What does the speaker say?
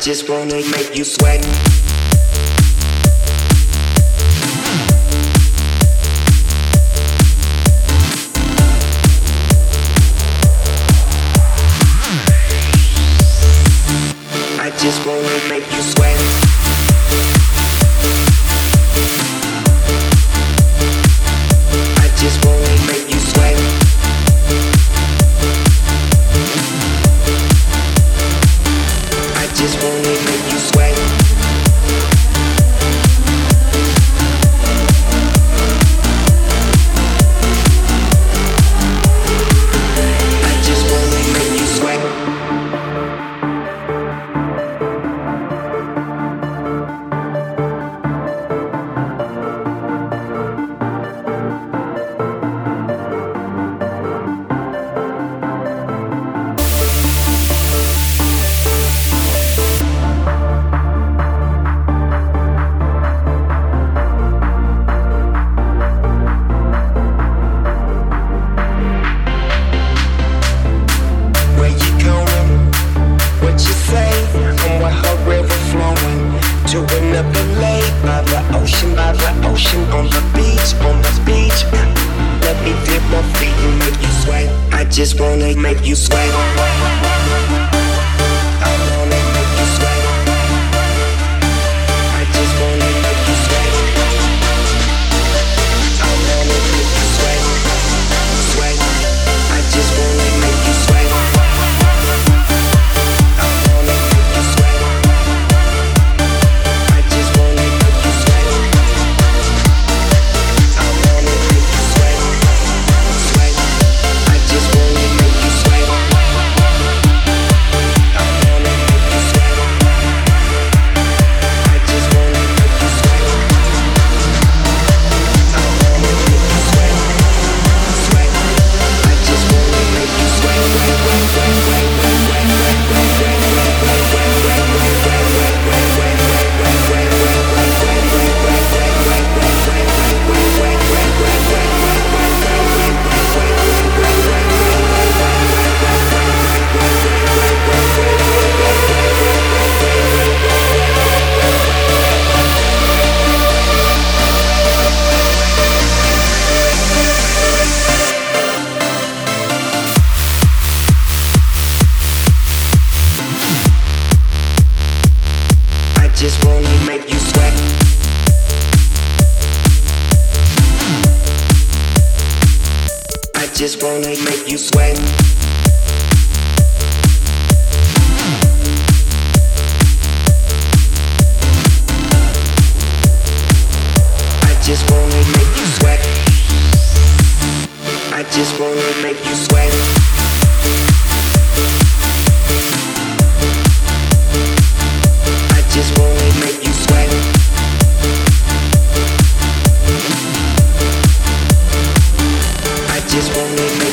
just wanna make you sweat. I just wanna make you sweat. I just wanna make you sweat. I just wanna make you sweat. I just wanna make you sweat. To another lake by the ocean, on the beach. Let me dip my feet and make you sweat. I just wanna make you sweat. I wanna make you sweat. I just wanna make you sweat. I wanna make you sweat. Sweat. I just wanna make you sweat. I wanna make you sweat. I just wanna make you sweat. I wanna make you sweat. Sweat. I just wanna make you sweat. I wanna make you sweat. I just wanna make you sweat. I wanna make you sweat. Sweat. I just wanna make you sweat. I just wanna make you sweat. I just wanna make you sweat. I just wanna make you sweat. I just wanna make you sweat. I just wanna make you sweat. I just wanna make